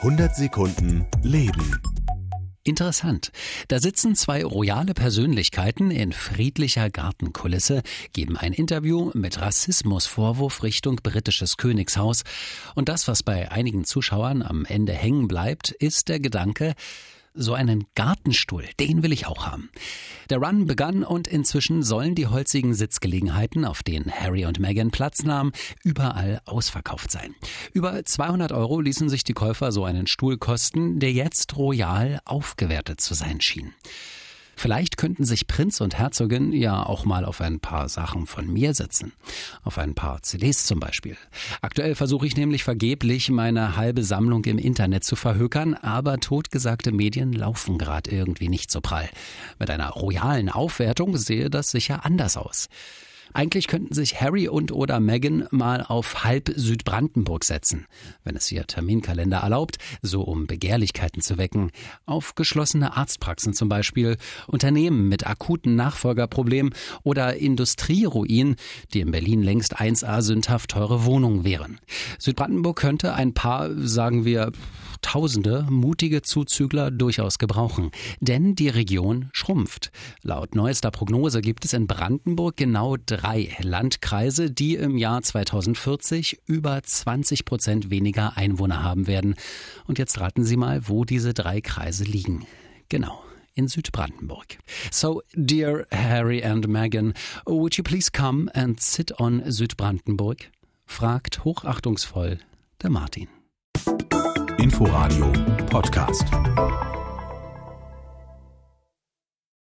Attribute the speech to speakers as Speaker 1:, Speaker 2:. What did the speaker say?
Speaker 1: 100 Sekunden Leben.
Speaker 2: Interessant. Da sitzen zwei royale Persönlichkeiten in friedlicher Gartenkulisse, geben ein Interview mit Rassismusvorwurf Richtung britisches Königshaus. Und das, was bei einigen Zuschauern am Ende hängen bleibt, ist der Gedanke, so einen Gartenstuhl, den will ich auch haben. Der Run begann und inzwischen sollen die holzigen Sitzgelegenheiten, auf denen Harry und Meghan Platz nahmen, überall ausverkauft sein. Über 200 € ließen sich die Käufer so einen Stuhl kosten, der jetzt royal aufgewertet zu sein schien. Vielleicht könnten sich Prinz und Herzogin ja auch mal auf ein paar Sachen von mir setzen. Auf ein paar CDs zum Beispiel. Aktuell versuche ich nämlich vergeblich, meine halbe Sammlung im Internet zu verhökern, aber totgesagte Medien laufen gerade irgendwie nicht so prall. Mit einer royalen Aufwertung sehe das sicher anders aus. Eigentlich könnten sich Harry und oder Meghan mal auf halb Südbrandenburg setzen, wenn es ihr Terminkalender erlaubt, so um Begehrlichkeiten zu wecken. Auf geschlossene Arztpraxen zum Beispiel, Unternehmen mit akuten Nachfolgerproblemen oder Industrieruinen, die in Berlin längst 1A sündhaft teure Wohnungen wären. Südbrandenburg könnte ein paar, sagen wir, Tausende mutige Zuzügler durchaus gebrauchen, denn die Region schrumpft. Laut neuester Prognose gibt es in Brandenburg genau 3 Landkreise, die im Jahr 2040 über 20% weniger Einwohner haben werden. Und jetzt raten Sie mal, wo diese 3 Kreise liegen. Genau. In Südbrandenburg. So, dear Harry and Meghan, would you please come and sit on Südbrandenburg? Fragt hochachtungsvoll der Martin.
Speaker 1: Inforadio Podcast.